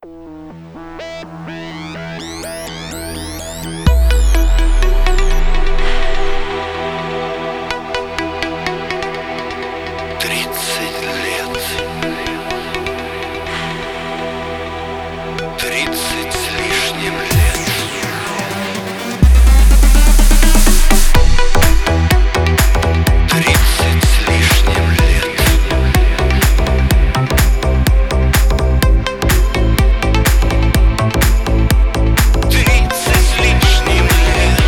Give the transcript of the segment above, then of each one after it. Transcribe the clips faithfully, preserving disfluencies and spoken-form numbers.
Тридцать лет, тридцать с лишним лет. Тридцать с лишним лет. Тридцать с лишним лет.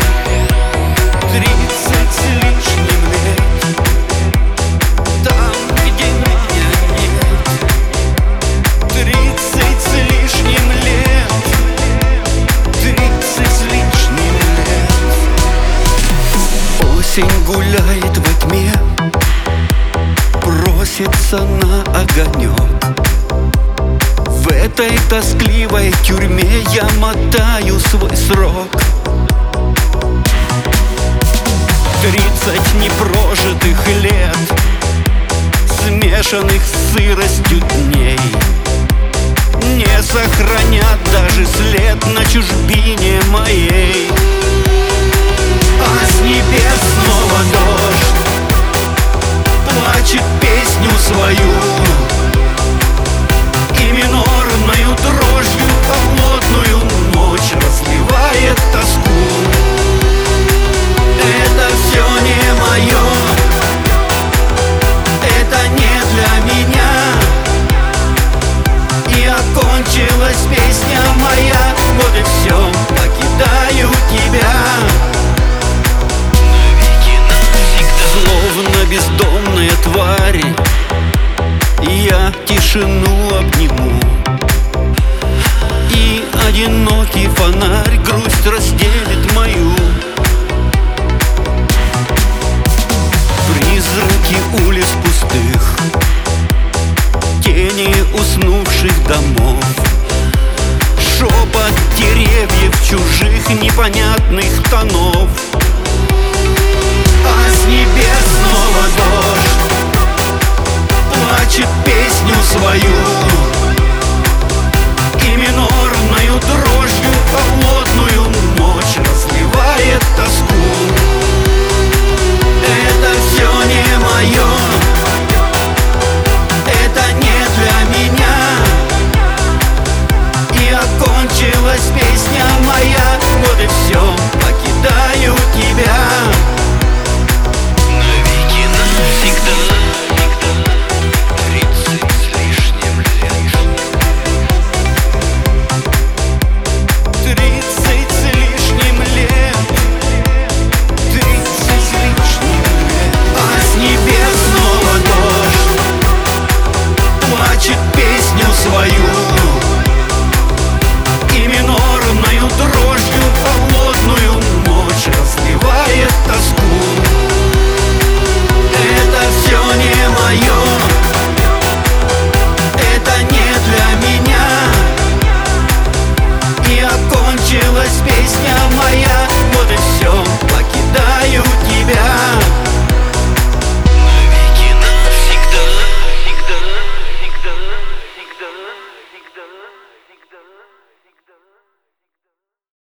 Тридцать с лишним лет. Там, где меня нет. Тридцать с лишним лет. Тридцать с лишним лет. Осень гуляет во тьме, просится на огонек. В этой тоскливой тюрьме я мотаю свой срок. Тридцать непрожитых лет, смешанных с сыростью дней, не сохранят даже след на чужбине моей. А с небес снова дождь плачет песню свою, и минорною дрожью холодную ночь разливает тоску. Это все не мое, это не для меня, и окончилась песня моя. Вот и все, покидаю тебя навеки, навсегда. Словно бездомная тварь, я тишину обниму, и одинокий фонарь грусть разделит мою. Призраки улиц пустых, тени уснувших домов, шепот деревьев чужих непонятных тонов. А с небес снова дождь плачет песню свою,